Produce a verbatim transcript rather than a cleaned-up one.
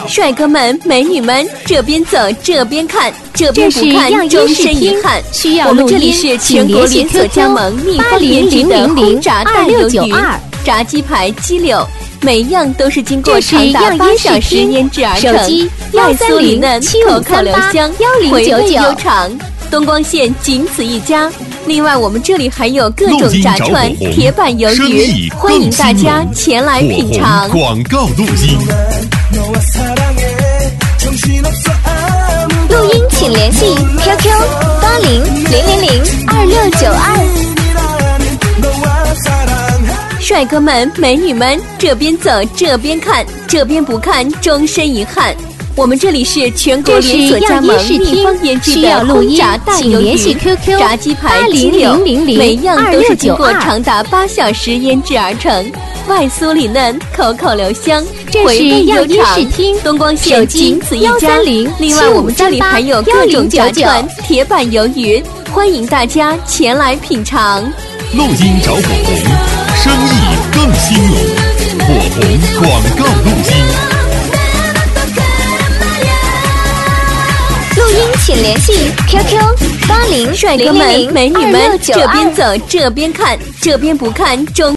帅哥们、美女们，这边走这边看，这边不看终身遗憾。 需要我们这里是全国连锁加盟秘方研制的轰炸大鱿鱼、炸鸡排、鸡柳，每一样都是经过长达八小时腌制而成，外酥里嫩，口口留香，回味悠长。东光县仅此一家。另外，我们这里还有各种炸串、铁板鱿鱼，欢迎大家前来品尝。 广告录音， 录音请联系 Q Q 八零零零零二六九二。 帅哥们、美女们，这边走这边看，这边不看终身遗憾。我们这里是全国连锁加盟秘方研制的轰炸大鱿鱼、炸鸡排、鸡柳，每一样都是经过长达八小时腌制而成，外酥里嫩，口口留香，回味悠长。东光县仅此一家。另外，我们这里还有各种炸串、铁板鱿鱼，欢迎大家前来品尝。 录音找火红，生意更兴隆。火红广告录音。 录音请联系 Q Q 八零帅哥们、美女们，这边走这边看，这边不看终。